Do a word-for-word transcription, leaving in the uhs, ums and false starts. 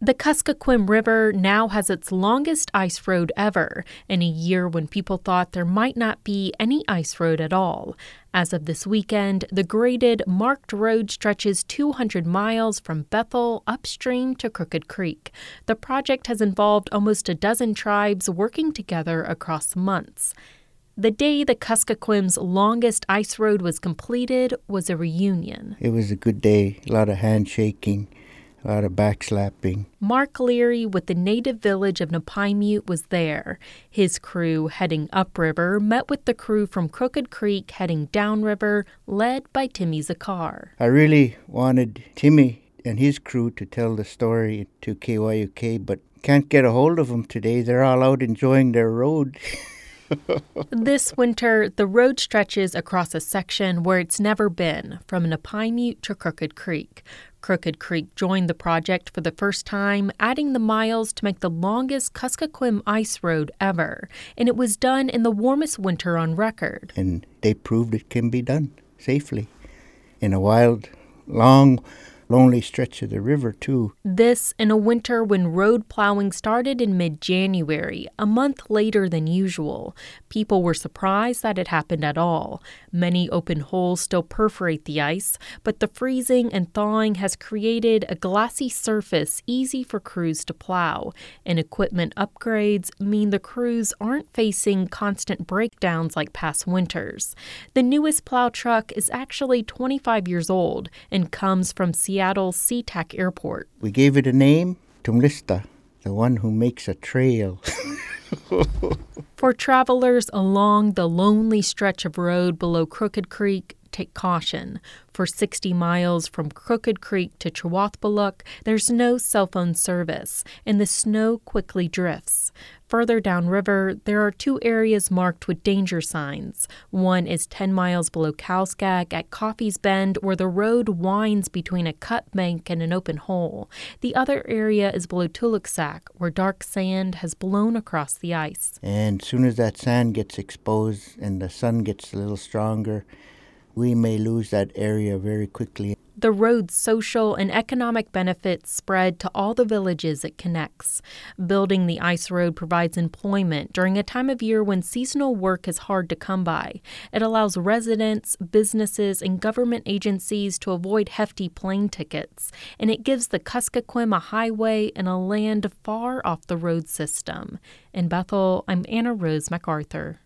The Kuskokwim River now has its longest ice road ever, in a year when people thought there might not be any ice road at all. As of this weekend, the graded, marked road stretches two hundred miles from Bethel upstream to Crooked Creek. The project has involved almost a dozen tribes working together across months. The day the Kuskokwim's longest ice road was completed was a reunion. It was a good day, a lot of handshaking. A lot of backslapping. Mark Leary with the native village of Napaimute was there. His crew heading upriver met with the crew from Crooked Creek heading downriver, led by Timmy Zakar. I really wanted Timmy and his crew to tell the story to K Y U K, but can't get a hold of them today. They're all out enjoying their road. This winter, the road stretches across a section where it's never been, from Napaimute to Crooked Creek. Crooked Creek joined the project for the first time, adding the miles to make the longest Kuskokwim ice road ever. And it was done in the warmest winter on record. And they proved it can be done safely in a wild, long, lonely stretch of the river, too. This in a winter when road plowing started in mid-January, a month later than usual. People were surprised that it happened at all. Many open holes still perforate the ice, but the freezing and thawing has created a glassy surface easy for crews to plow. And equipment upgrades mean the crews aren't facing constant breakdowns like past winters. The newest plow truck is actually twenty-five years old and comes from Seattle. Seattle's SeaTac Airport. We gave it a name, Tumlista, the one who makes a trail. For travelers along the lonely stretch of road below Crooked Creek, take caution. For sixty miles from Crooked Creek to Chewathpaluk, there's no cell phone service, and the snow quickly drifts. Further downriver, there are two areas marked with danger signs. One is ten miles below Kowskag at Coffee's Bend, where the road winds between a cut bank and an open hole. The other area is below Tuluksak, where dark sand has blown across the ice. And as soon as that sand gets exposed and the sun gets a little stronger, we may lose that area very quickly. The road's social and economic benefits spread to all the villages it connects. Building the ice road provides employment during a time of year when seasonal work is hard to come by. It allows residents, businesses, and government agencies to avoid hefty plane tickets. And it gives the Kuskokwim a highway and a land far off the road system. In Bethel, I'm Anna Rose MacArthur.